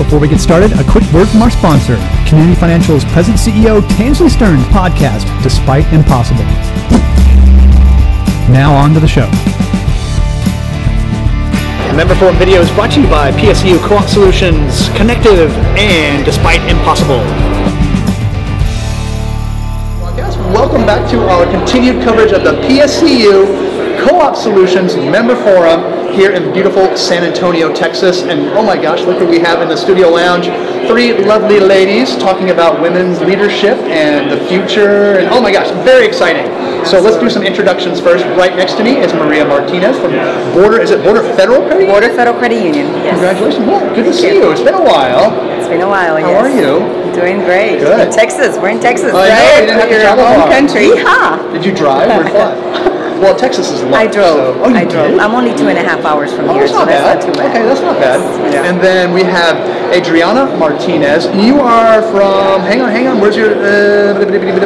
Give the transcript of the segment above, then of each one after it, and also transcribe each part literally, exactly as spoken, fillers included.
Before we get started, a quick word from our sponsor, Community Financial's President C E O Tansley Stearns' podcast, Despite Impossible. Now on to the show. Member Forum Video is brought to you by P S C U Co-op Solutions, Connective, and Despite Impossible. Welcome back to our continued coverage of the P S C U Co-op Solutions Member Forum here in beautiful San Antonio, Texas. And oh my gosh, look what we have in the studio lounge. Three lovely ladies talking about women's leadership and the future. And oh my gosh, very exciting. So let's do some introductions first. Right next to me is Maria Martinez from Border, is it Border Federal Credit Union? Border Federal Credit Union, yes. Congratulations. Well, good to see you. It's been a while. It's been a while, How yes. are you? Doing great. Good. In Texas. We're in Texas, I right? know, you didn't have to Your travel home far. country. Yeehaw. Did you drive or fly? Well, Texas is large. I drove. So, oh, you I drove. did? I'm only two and a half hours from Oh, here, that's so not bad. that's not too bad. Okay, that's not bad. Yeah. And then we have Adriana Martinez. You are from, hang on, hang on, where's your, uh,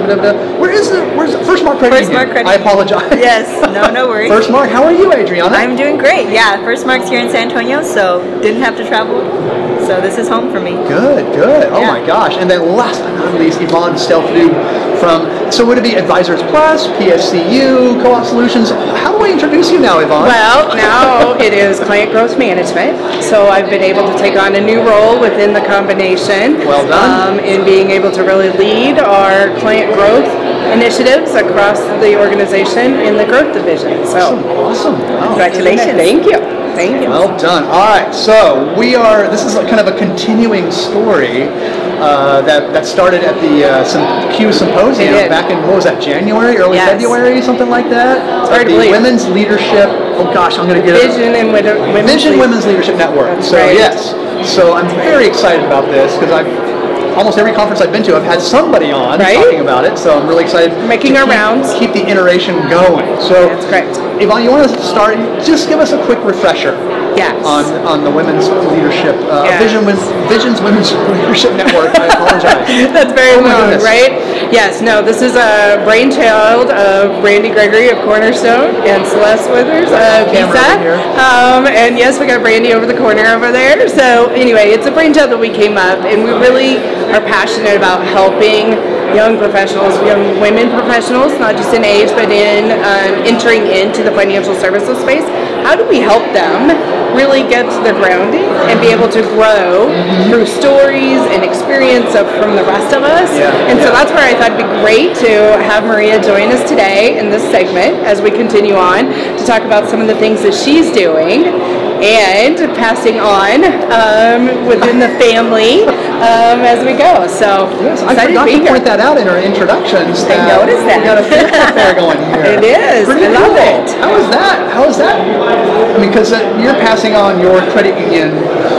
where is it? Where's it? First Mark Credit First Union. Mark Credit I apologize. Yes, no, no worries. First Mark, how are you, Adriana? I'm doing great. Yeah, First Mark's here in San Antonio, so didn't have to travel. So this is home for me. Good, good. Oh Yeah. my gosh. And then last but not least, Yvonne Stelfrew from, so would it be Advisors Plus, P S C U, Co-op Solutions? How do I introduce you now, Yvonne? Well, now it is Client Growth Management. So I've been able to take on a new role within the combination. Well done. Um, in being able to really lead our client growth initiatives across the organization in the growth division. So awesome. awesome. Wow. Congratulations. Thank you. Thank you. Well done. All right, so we are, this is a kind of a continuing story uh, that, that started at the uh, Sym- Q Symposium It did. back in, what was that, January, early Yes. February, something like that? It's hard to the believe. Women's Leadership, oh gosh, I'm going to get it. Vision and Wid- Women's Vision Lead- Women's Leadership Network. That's so right. yes, so I'm very excited about this because I've, almost every conference I've been to, I've had somebody on Right? talking about it, so I'm really excited. Making to our keep, rounds. Keep the iteration going. So, That's correct. Yvonne, you want to start, just give us a quick refresher. Yes. On, on the Women's Leadership, uh, Yes. Vision Women's, Visions Women's Leadership Network. I apologize. That's very Oh my long, goodness. right? Yes, no, this is a brainchild of Randy Gregory of Cornerstone and Celeste Withers of Camera B S A over here. Um, and yes, we got Randy over the corner over there. So anyway, it's a brainchild that we came up, and we really are passionate about helping young professionals, young women professionals, not just in age, but in um, entering into the financial services space. How do we help them really get to the grounding and be able to grow Mm-hmm. through stories and experience of, from the rest of us? Yeah, and so yeah. that's where I thought it'd be great to have Maria join us today in this segment as we continue on to talk about some of the things that she's doing and passing on um, within the family um, as we go. So Yes, I excited forgot to to be here. point that out in our introductions. I noticed that. We got a family affair going here. It is. Pretty I love cool. it. How is that? How is that? I mean, because uh, you're passing on your credit union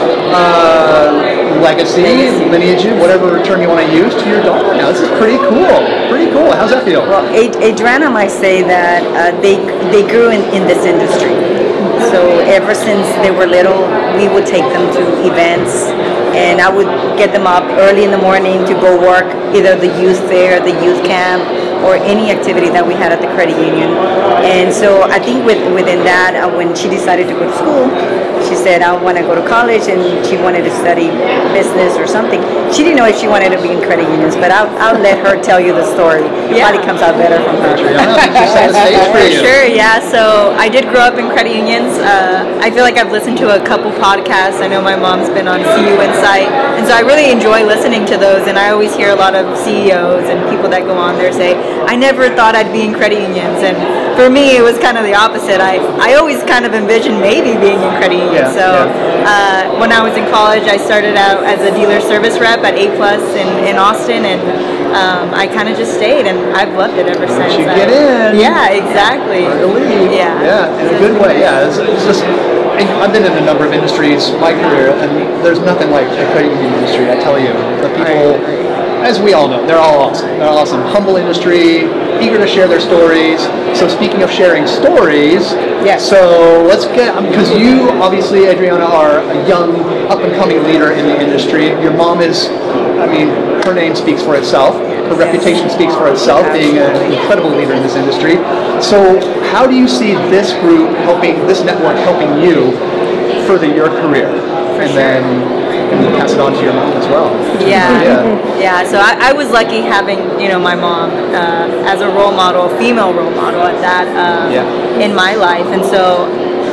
uh, legacy, lineage, whatever term you want to use, to your daughter now. This is pretty cool. Pretty cool. How's that feel? Well, Ad- Adriana might say that uh, they they grew in, in this industry. So ever since they were little, we would take them to events, and I would get them up early in the morning to go work either the youth fair, the youth camp, or any activity that we had at the credit union. And so I think with, within that, uh, when she decided to go to school, she said, I want to go to college, and she wanted to study business or something. She didn't know if she wanted to be in credit unions, but I'll, I'll let her tell you the story. It probably comes out better from her. Adriana, I think you set the stage for For you. sure, yeah. So I did grow up in credit unions. Uh, I feel like I've listened to a couple podcasts. I know my mom's been on C U Insight, and so I really enjoy listening to those. And I always hear a lot of C E Os and people that go on there say, "I never thought I'd be in credit unions." And for me, it was kind of the opposite. I I always kind of envisioned maybe being in credit unions. Yeah, so yeah. uh, when I was in college, I started out as a dealer service rep at A Plus in, in Austin, and um, I kind of just stayed, and I've loved it ever since. you I- get in. Yeah, exactly. Hard to leave. Yeah. Yeah, in a good way. Yeah, it's, it's just. and I've been in a number of industries, my career, and there's nothing like the credit union industry. I tell you, the people, as we all know, they're all awesome. They're awesome. Humble industry, eager to share their stories. So speaking of sharing stories, Yes. So let's get, because you obviously, Adriana, are a young, up-and-coming leader in the industry. Your mom is, I mean, her name speaks for itself. Her reputation speaks for itself, being an incredible leader in this industry. So how do you see this group helping, this network helping you further your career? For and sure. then and pass it on to your mom as well. Yeah, Yeah. yeah. So I, I was lucky having, you know, my mom uh, as a role model, female role model at that um, Yeah. in my life, and so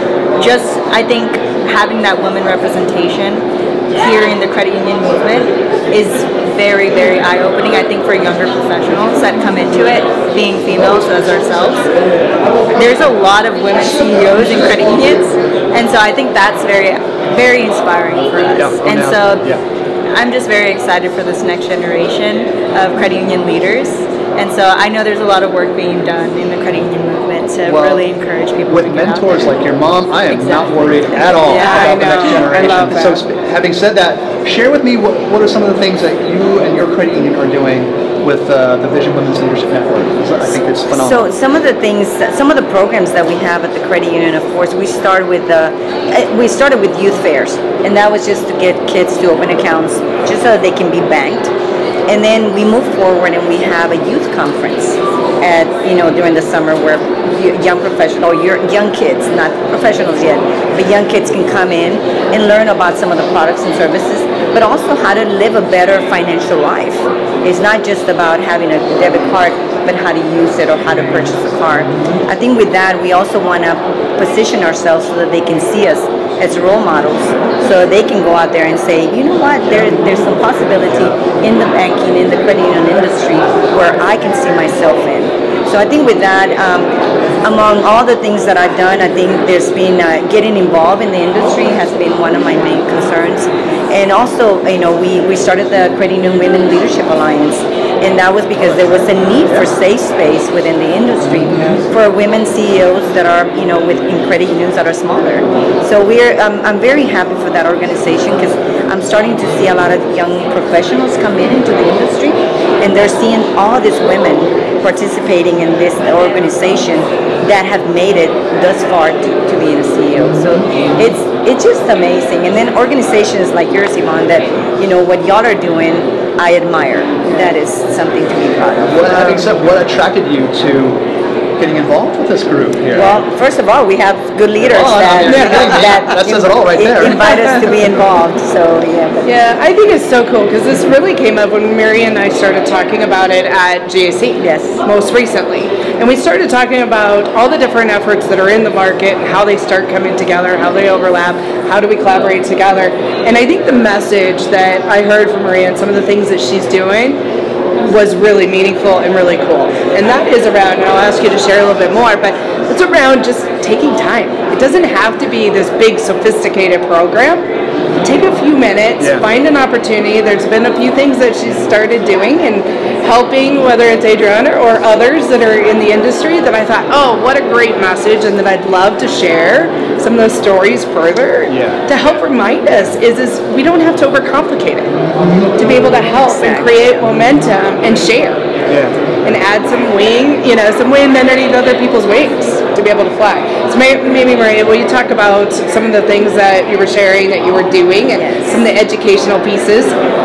just I think having that woman representation here in the credit union movement is very, very eye-opening. I think for younger professionals that come into it, being females as ourselves, there's a lot of women C E Os in credit unions, and so I think that's very, very inspiring for us. Yeah, oh, and now, so yeah. I'm just very excited for this next generation of credit union leaders. And so I know there's a lot of work being done in the credit union movement to Well, really encourage people with to get out mentors there. like your mom, I am not Exactly. worried at all Yeah, I about the next know. generation. I love that. So, sp- having said that, share with me what, what are some of the things that you and your credit union are doing with uh, the Vision Women's Leadership Network. I think it's phenomenal. So some of the things, some of the programs that we have at the credit union, of course, we started with uh, we started with youth fairs, and that was just to get kids to open accounts, just so that they can be banked. And then we move forward, and we have a youth conference at you know during the summer where young professional, young kids, not professionals yet, but young kids can come in and learn about some of the products and services, but also how to live a better financial life. It's not just about having a debit card, but how to use it or how to purchase a car. I think with that, we also want to position ourselves so that they can see us as role models, so they can go out there and say, you know what, there, there's some possibility in the banking, in the credit union industry where I can see myself in. So I think with that, um, among all the things that I've done, I think there's been uh, getting involved in the industry has been one of my main concerns. And also, you know, we, we started the Credit Union Women Leadership Alliance, and that was because there was a need for safe space within the industry for women C E Os that are, you know, with in credit unions that are smaller. So we're, um, I'm very happy for that organization because I'm starting to see a lot of young professionals come in into the industry, and they're seeing all these women participating in this organization that have made it thus far to, to being a C E O. So it's it's just amazing. And then organizations like yours, Yvonne, that, you know, what y'all are doing, I admire. That is something to be proud of. What, having said, what attracted you to getting involved with this group here? Well, first of all, we have good leaders Oh, that, yeah, yeah, yeah. that, That says it all right there. invite us to be involved. So yeah. But Yeah, I think it's so cool because this really came up when Mary and I started talking about it at G A C. Yes. Most recently. And we started talking about all the different efforts that are in the market and how they start coming together, how they overlap, how do we collaborate together. And I think the message that I heard from Maria and some of the things that she's doing was really meaningful and really cool. And that is around, and I'll ask you to share a little bit more, but it's around just taking time. It doesn't have to be this big sophisticated program. Take a few minutes, Yeah. find an opportunity. There's been a few things that she's started doing and helping, whether it's Adriana or others that are in the industry, that I thought, oh, what a great message, and that I'd love to share some of those stories further Yeah. to help remind us is, is we don't have to overcomplicate it to be able to help and create momentum and share Yeah. and add some wing, you know, some wind underneath other people's wings to be able to fly. So may- maybe, Maria, will you talk about some of the things that you were sharing, that you were doing, and Yes. some of the educational pieces?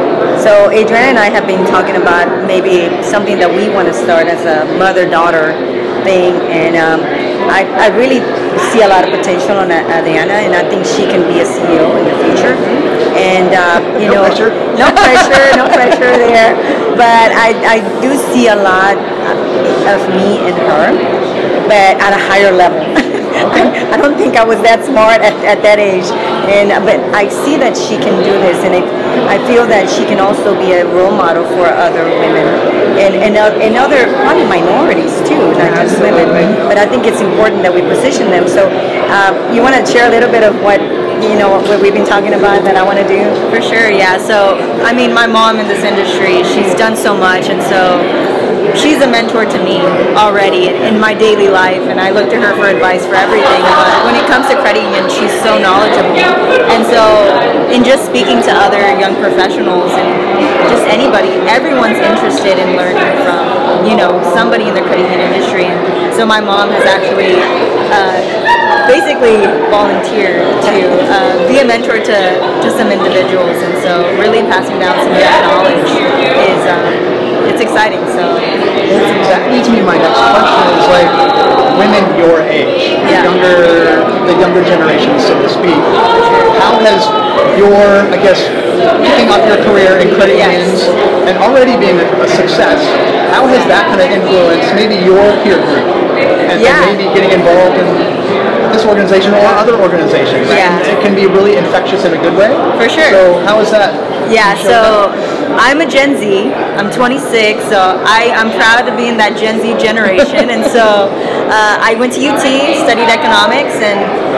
So Adriana and I have been talking about maybe something that we want to start as a mother-daughter thing, and um, I, I really see a lot of potential in Adriana, and I think she can be a C E O in the future. And uh, you No know, pressure. no pressure, no pressure there. But I, I do see a lot of me in her, but at a higher level. I don't think I was that smart at, at that age, and but I see that she can do this, and I, I feel that she can also be a role model for other women and and, uh, and other probably minorities too, not just women. But I think it's important that we position them. So uh, you want to share a little bit of what you know what we've been talking about that I want to do? For sure, yeah. So, I mean, my mom in this industry, she's done so much, and so she's a mentor to me already in, in my daily life, and I look to her for advice for everything. But when it comes to credit union, she's so knowledgeable. And so, in just speaking to other young professionals and just anybody, everyone's interested in learning from, you know, somebody in the credit union industry. And so my mom has actually uh, basically volunteered to uh, be a mentor to, to some individuals, and so really passing down some of that knowledge is um, it's exciting. So That leads me to my next question is like women your age, Yeah. younger, the younger generation, so to speak. How has your, I guess, kicking off your career in credit Yes. unions and already being a, a success, how has that kind of influenced maybe your peer group and, Yeah. and maybe getting involved in this organization or other organizations? Yeah. And it can be really infectious in a good way. For sure. So how is that? Yeah, Can you show so that? I'm a Gen Z. I'm twenty-six, so I, I'm proud to be in that Gen Z generation. And so uh, I went to U T, studied economics, and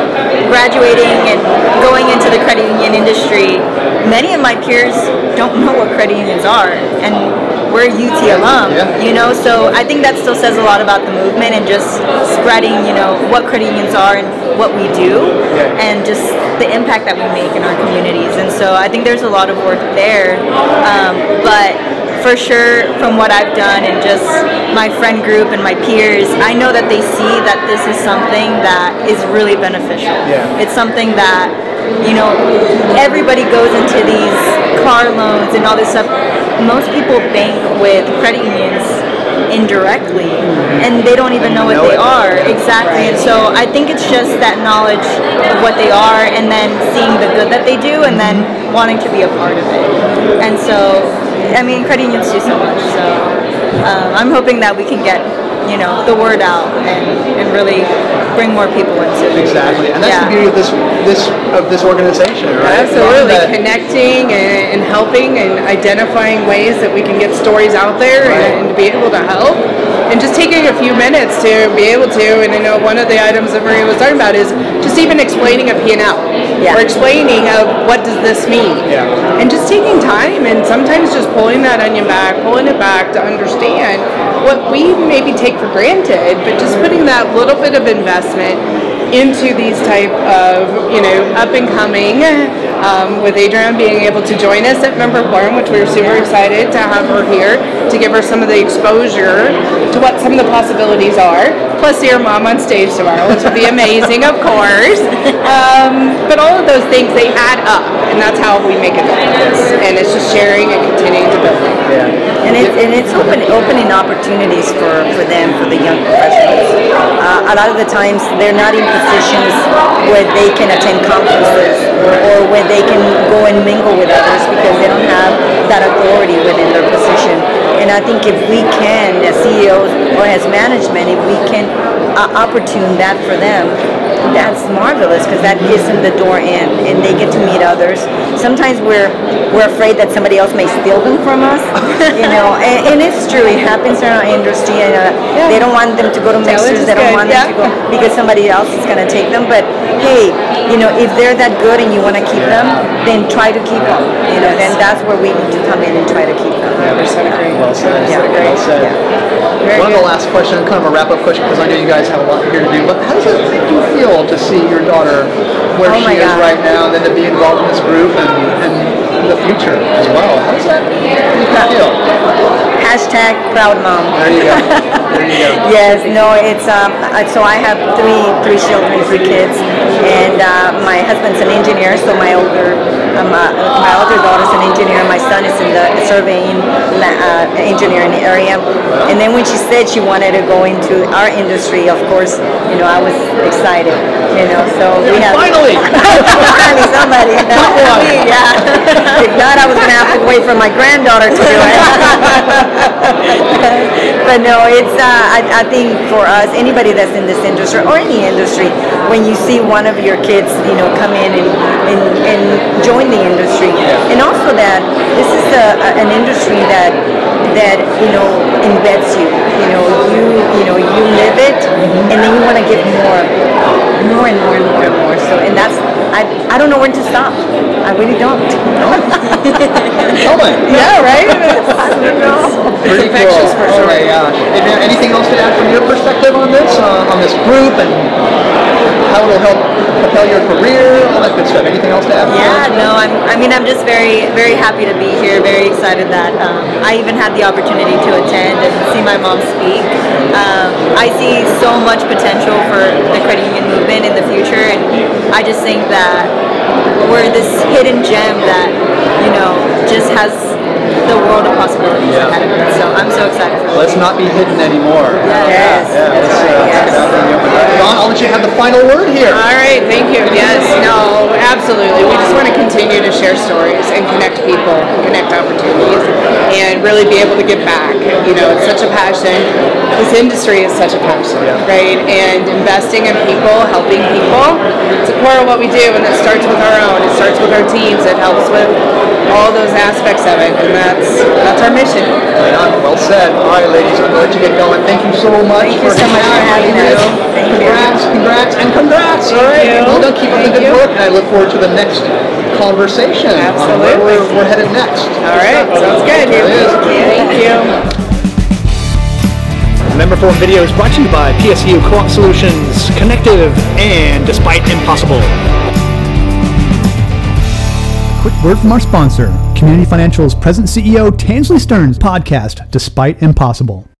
graduating and going into the credit union industry, many of my peers don't know what credit unions are. And we're U T alum, Yeah. you know, so I think that still says a lot about the movement and just spreading, you know, what credit unions are and what we do, Yeah. and just the impact that we make in our communities. And so I think there's a lot of work there, um, but for sure from what I've done and just my friend group and my peers, I know that they see that this is something that is really beneficial. Yeah. It's something that, you know, everybody goes into these car loans and all this stuff. Most people bank with credit unions indirectly, and they don't even know what Know they it. are exactly. And so I think it's just that knowledge of what they are, and then seeing the good that they do, and then wanting to be a part of it. And so, I mean, credit unions do so much. So um, I'm hoping that we can get, you know, the word out and, and really bring more people into it. Exactly, and that's Yeah. the beauty of this this of this organization, right? Absolutely, That- connecting and, and helping and identifying ways that we can get stories out there Right. and, and to be able to help. And just taking a few minutes to be able to, and I know one of the items that Maria was talking about is just even explaining a P and L. Yeah. Or explaining of what does this mean. Yeah. And just taking time and sometimes just pulling that onion back, pulling it back to understand what we maybe take for granted, but just putting that little bit of investment into these type of, you know, up and coming, um, with Adrienne being able to join us at Member Forum, which we're super excited to have her here to give her some of the exposure to what some of the possibilities are. Plus, see her mom on stage tomorrow, which will be amazing, of course. Um, but all of those things, they add up, and that's how we make a difference. And it's just sharing and continuing to build. Yeah. And, it, and it's open, opening opportunities for, for them, for the young professionals. Uh, a lot of the times they're not in positions where they can attend conferences or where they can go and mingle with others because they don't have that authority within their position. And I think if we can, as C E Os or as management, if we can uh, opportune that for them, that's marvelous because that gives them the door in and they get to meet others. Sometimes we're we're afraid that somebody else may steal them from us, you know, and, and it's true. It happens in our industry, and uh, Yeah. they don't want them to go to Challenge mixers. is They don't good, want yeah. them to go because somebody else is going to take them. But hey, you know, if they're that good and you want to keep them, then try to keep them. You know, then that's where we need to come in and try to keep them. Yeah, one hundred percent agree. Well said. Yeah. Well said. Very One of the good. last questions, kind of a wrap-up question, because I know you guys have a lot here to do. But how does it make you feel to see your daughter where Oh she my is God. right now, and then to be involved in this group and, and in the future as well? How does that make you feel? Hashtag proud mom. There you go. There you go. Yes, no, it's um. I- So I have three three children, three kids, and uh, my husband's an engineer. So my older um, uh, my older daughter's an engineer. My son is in the surveying la- uh, engineering area. And then when she said she wanted to go into our industry, of course, you know, I was excited. You know, so we have Finally! finally somebody. one. Yeah. If not, I was gonna have to wait for my granddaughter to do it. But no, it's uh, I, I think for us, anybody that's in this industry or any industry, when you see one of your kids, you know, come in and and, and join the industry, and also that this is a, a, an industry that that you know embeds you. You know, you you know you live it, and then you want to give more, more and more and more and more. So, and that's I I don't know when to stop. I really don't. Oh my. Yeah, right? I don't know. Pretty cool. infectious for Oh sure. my gosh. Adrienne, anything else to add from your perspective on this, uh, on this group, and how it'll help propel your career, all that good stuff? Anything else to add? Yeah, no, I'm, I mean, I'm just very, very happy to be here, very excited that um, I even had the opportunity to attend and see my mom speak. Um, I see so much potential for the credit union movement in the future, and I just think that we're this hidden gem that, you know, just has the world of possibilities Yeah. ahead of it. So I'm so excited for Let's not be hidden anymore. Yes, Yeah, that's let's, right, uh, yes. let's get out there and be open. Dawn, I'll let you have the final word here. All right, thank you. Yes, no, absolutely. We just want to continue to share stories and connect people, connect opportunities, and really be able to give back. You know, it's such a passion. This industry is such a passion, right? And investing in people, helping people, it's a core of what we do, and it starts with our own. It starts with our teams. It helps with all those aspects of it, and that's that's our mission. Right on. Well said. All right, ladies, I'm going to let you get going. Thank you so much Thank for you so much for having us. us. Thank you. Congrats, congrats, and congrats. All right. you. Well done. Keep up the Thank good you. work, and I look forward to the next conversation on where Absolutely. we're, we're headed next. All right, sounds good. There it is. Thank you. Member Forum Video is brought to you by P S E U Co-op Solutions, Connective, and Despite Impossible. Quick word from our sponsor, Community Financial's present C E O, Tansley Stearns' podcast, Despite Impossible.